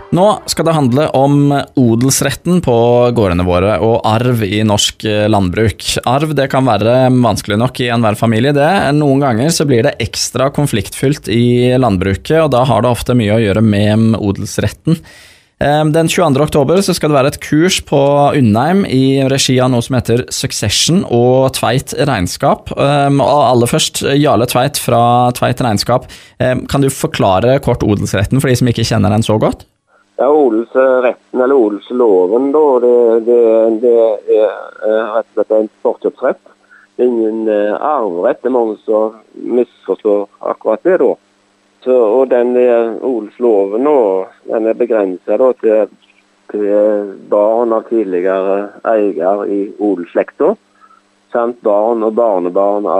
Nå skal det handle om odelsretten på gårdene våre og arv i norsk landbruk. Arv det kan være vanskelig nok i enhver familie det. Noen ganger så blir det ekstra konfliktfylt i landbruket, og da har det ofte mye å gjøre med odelsretten. Den 22. oktober så skal det være et kurs på Undheim i regi av noe som heter Succession og Tveit Regnskap. Og aller først, Jarle Tveit fra Tveit Regnskap. Kan du forklare kort odelsretten for de som ikke kjenner den så godt? Ja, odelsretten eller odelsloven da, det rett og slett en forkjøpsrett. Det ingen arverett, det mange som misforstår akkurat det da. Og den odelsloven nå, den begrenset da til barn av tidligere eier i odelsslekta, samt barn og barnebarn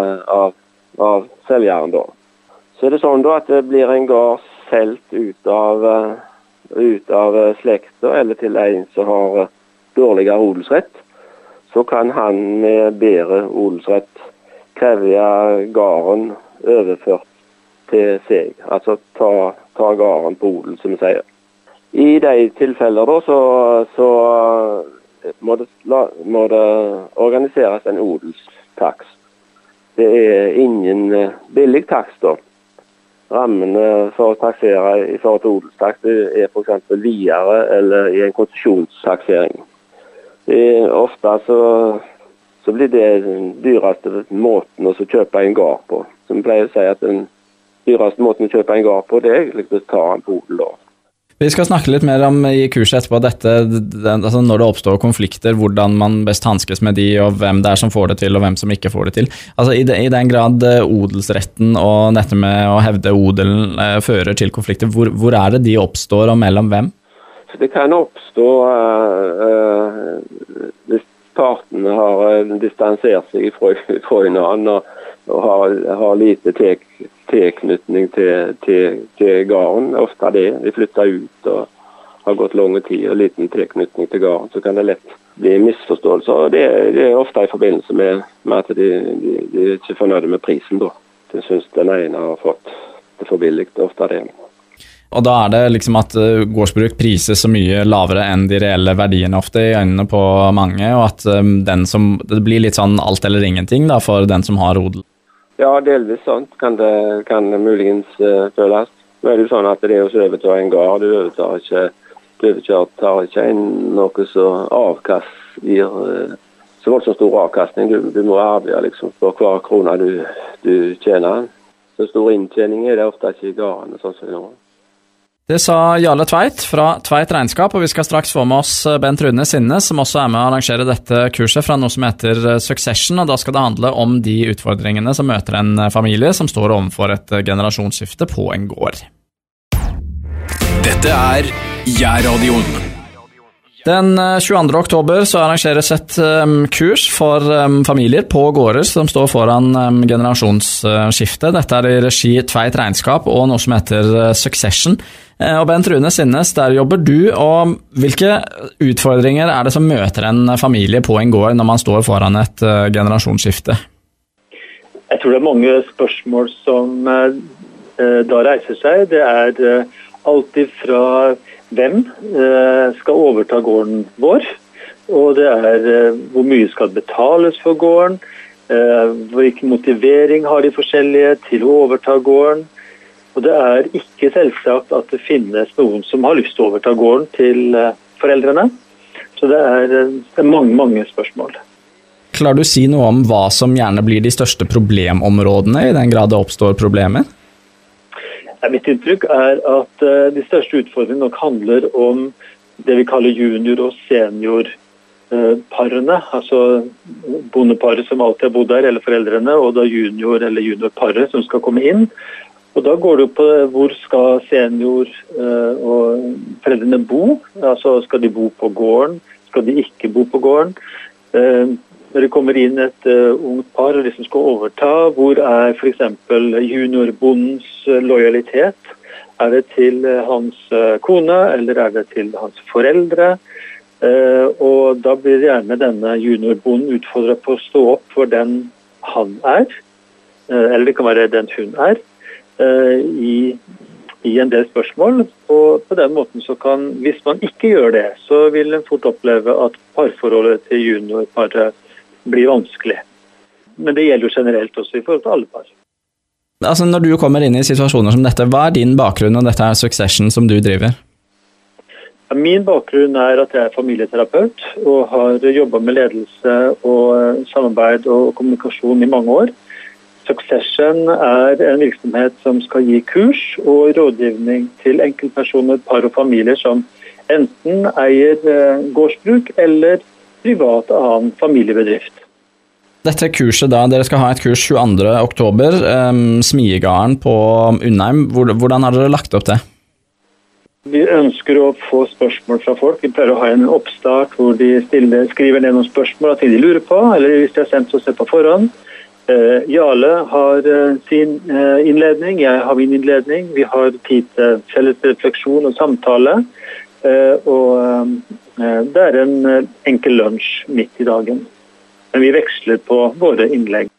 av selvgjeren da. Så det sånn da at det blir en gard selt ut av slekta eller til en som har dårligere odelsrett, så kan han med bedre odelsrett kreve gården overført til seg, altså ta gården på odel, som vi sier. I de tilfeller da, så må det organiseres en odelstaks. Det ingen billig taks da. Rammene for å taksere i forhold til odelstaks for eksempel videre eller i en konsesjonstaksering. Ofte så blir det den dyreste måten å kjøpe en gård på. Som pleier å si at den dyreste måten å kjøpe en gård på, det liksom å ta en på odel da. Vi skal snakke litt mer om i kurset etterpå altså når det oppstår konflikter, hvordan man best hanskes med de, og hvem det som får det til, og hvem som ikke får det til. Altså i den grad odelsretten og dette med å hevde odelen fører til konflikter, hvor det de oppstår, og mellom hvem? Det kan oppstå hvis partene har distansert seg fra hverandre og har lite tilknytning til gården. Ofte det. Vi flytter ut og har gått lange tid og liten tilknytning til gården, så kan det lett bli misforståelser. Det er ofte i forbindelse med at de er ikke fornøyde med prisen da. De synes den ene har fått det for billig, ofte det. Og da det liksom at gårdsbruk prises så mye lavere enn de reelle verdiene ofte i øynene på mange, og at det blir litt sånn alt eller ingenting da, for den som har odel. Ja, delvis sånt kan det muligens føles. Nå det jo sånn at det å overta en gård, du overtar ikke noe som avkast gir så voldsomt stor avkastning. Du må arbeide liksom for hver krone du tjener. Så stor inntjening det ofte ikke i gården, sånn som det nå. Det sa Jarle Tveit fra Tveit Regnskap, og vi skal straks få med oss Bent Rune Sinne, som også med å arrangere dette kurset fra noe som heter Succession, og da skal det handle om de utfordringene som møter en familie som står overfor et generasjonsskifte på en gård. Dette Jærradioen. Den 22. oktober så arrangeres et kurs for familier på gårder som står foran generasjonsskifte. Dette i regi Tveit Regnskap og noe som heter Succession. Og Bent Rune Sinnes, der jobber du, og hvilke utfordringer det som møter en familie på en gård når man står foran et generasjonsskifte? Jeg tror det mange spørsmål som da reiser seg. Det alltid fra hvem skal overta gården vår, og det hvor mye skal betales for gården, hvilken motivering har de forskjellige til å overta gården, og det ikke selvsagt at det finnes noen som har lyst til å overta gården til foreldrene, så det mange spørsmål. Klarer du å si noe om hva som gjerne blir de største problemområdene i den grad det oppstår problemer? Mitt inntrykk at de største utfordringene nok handler om det vi kaller junior- og seniorparene, altså bondeparet som alltid har bodd der, eller foreldrene, og da junior- eller juniorparet som skal komme inn. Og da går det på hvor skal senior og foreldrene bo, altså skal de bo på gården, skal de ikke bo på gården. Når det kommer inn et ungt par og de som skal overta, hvor for eksempel juniorbondens lojalitet? Det til hans kone, eller det til hans foreldre? Og da blir gjerne denne juniorbonden utfordret på å stå opp for den han eller det kan være den hun i i en del spørsmål, og på den måten så kan, hvis man ikke gjør det, så vil en fort oppleve at parforholdet til juniorparet blir vanskelig. Men det gjelder jo generelt også i forhold til alle par. Altså, når du kommer inn i situasjoner som dette, hva din bakgrunn, og dette Succession som du driver? Min bakgrunn at jeg familieterapeut og har jobbet med ledelse og samarbeid og kommunikasjon i mange år. Succession en virksomhet som skal gi kurs og rådgivning til enkeltpersoner, par og familier som enten eier gårdsbruk eller privat annen familiebedrift. Dette kurset da, dere skal ha et kurs 22. oktober, Smiegarden på Undheim. Hvordan har dere lagt opp det? Vi ønsker å få spørsmål fra folk. Vi pleier å ha en oppstart hvor de skriver ned noen spørsmål av ting de lurer på, eller hvis de har sendt oss det på forhånd. Jarle har sin innledning, jeg har min innledning. Vi har tid til felles refleksjon og samtale, og det en enkel lunsj midt i dagen. Men vi veksler på våre innlegg.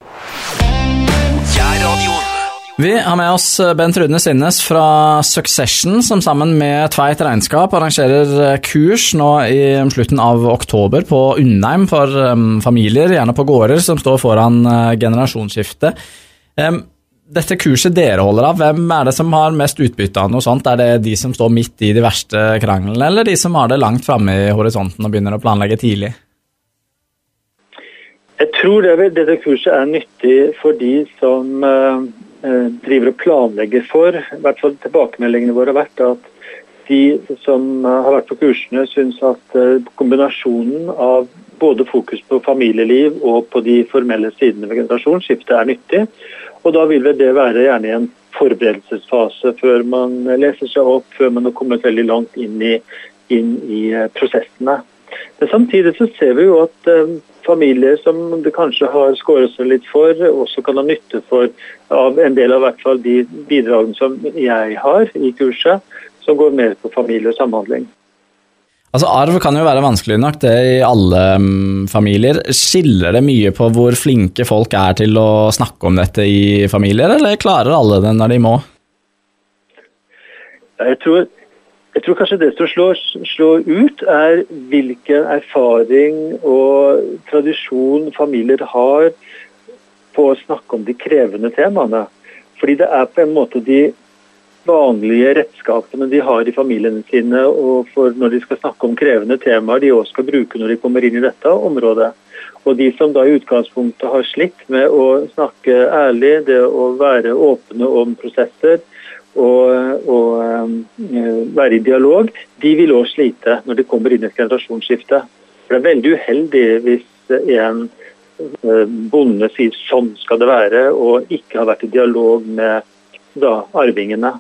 Vi har med oss Bent Rudne Sinnes fra Succession, som sammen med Tveit Regnskap arrangerer kurs nå i slutten av oktober på Undheim for familier, gjerne på gårder, som står foran generasjonsskifte. Dette kurset dere holder av, hvem det som har mest utbytte av noe sånt? Det de som står midt i de verste kranglene, eller de som har det langt fremme i horisonten og begynner å planlegge tidlig? Jeg tror dette kurset nyttig for de som driver og planlegger for, i hvert fall tilbakemeldingene våre har vært at de som har vært på kursene synes at kombinasjonen av både fokus på familieliv og på de formelle sidene ved generasjonsskifte nyttig, og da vil det være gjerne i en forberedelsesfase før man leser seg opp, før man har kommet veldig langt inn i prosessene. Men samtidig så ser vi jo at familier som det kanskje har skåret seg litt for, også kan ha nytte av en del av hvert fall de bidragene som jeg har i kurset, som går mer på familie og samhandling. Altså, arv kan jo være vanskelig nok det i alle familier. Skiller det mye på hvor flinke folk til å snakke om dette i familier, eller klarer alle det når de må? Jeg tror kanskje det som slår ut hvilken erfaring og tradisjon familier har på å snakke om de krevende temaene. Fordi det på en måte de vanlige redskapene de har i familiene sine, og for når de skal snakke om krevende temaer, de også skal bruke når de kommer inn i dette området. Og de som da i utgangspunktet har slitt med å snakke ærlig, det å være åpne om prosesser, og være i dialog, de vil også slite når de kommer inn i et generasjonsskifte. For det veldig uheldig hvis en bonde sier sånn skal det være, og ikke har vært i dialog med arvingene.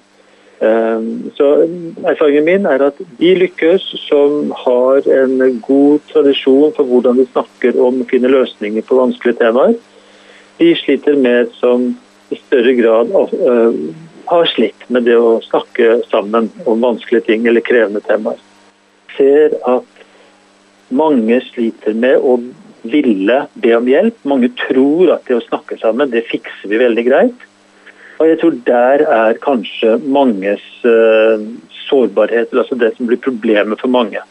Så erfaringen min at de lykkes som har en god tradisjon for hvordan de snakker om å finne løsninger på vanskelige temaer. De sliter mer som i større grad har slitt med det å snakke sammen om vanskelige ting eller krevende temaer. Ser at mange sliter med å ville be om hjelp. Mange tror at det å snakke sammen, det fikser vi veldig greit. Og jeg tror der kanskje manges sårbarhet, altså det som blir problemet for mange.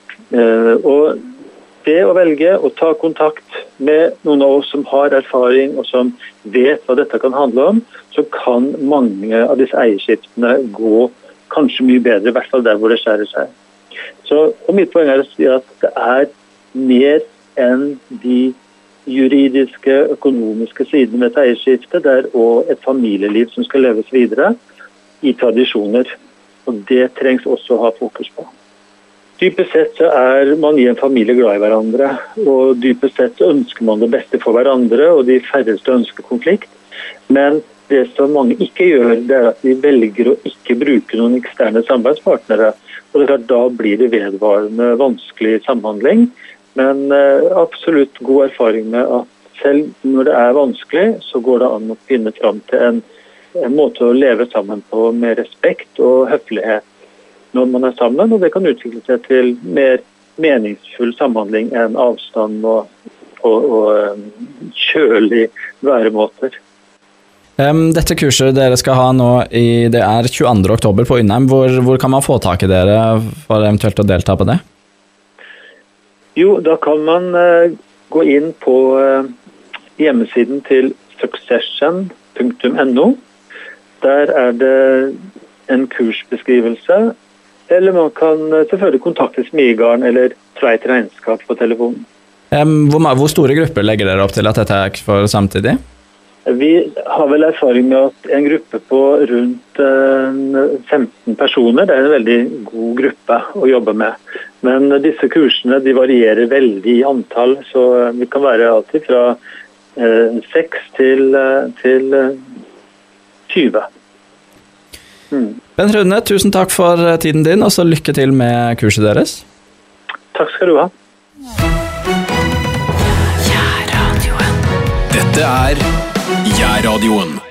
Og det å velge å ta kontakt med noen av oss som har erfaring og som vet hva dette kan handle om, så kan mange av disse eierskiftene gå kanskje mye bedre, i hvert fall der hvor det skjærer seg. Så mitt poeng å si at det mer enn de juridiske, økonomiske sidene med et eierskifte, det også et familieliv som skal leves videre i tradisjoner. Og det trengs også å ha fokus på. Dypest sett så man i en familie glad i hverandre, og dypest sett så ønsker man det beste for hverandre, og de færreste ønsker konflikt. Men det som mange ikke gjør, det at de velger å ikke bruke noen eksterne samarbeidspartnere. Og det er klart, da blir det vedvarende vanskelig samhandling. Men absolutt god erfaring med at selv når det vanskelig, så går det an å finne fram til en måte å leve sammen på med respekt og høflighet når man sammen, og det kan utvikle seg til mer meningsfull samhandling enn avstand og kjølig væremåter. Dette kurset dere skal ha nå, det er 22. oktober på Undheim. Hvor kan man få tak i dere for eventuelt å delta på det? Jo, da kan man gå inn på hjemmesiden til succession.no. Der er det en kursbeskrivelse, eller man kan selvfølgelig kontakte Smigaren eller Tveit Regnskap på telefonen. Hvor store grupper legger dere opp til at dette er for samtidig? Vi har vel erfaring med at en gruppe på rundt 15 personer, det er en veldig god gruppe å jobbe med. Men disse kursene de varierer veldig i antall, så vi kan være alltid fra 6 til 20. Bent Rune, tusen takk for tiden din, og så lykke til med kurset deres. Takk skal du ha. Dette er Jærradioen.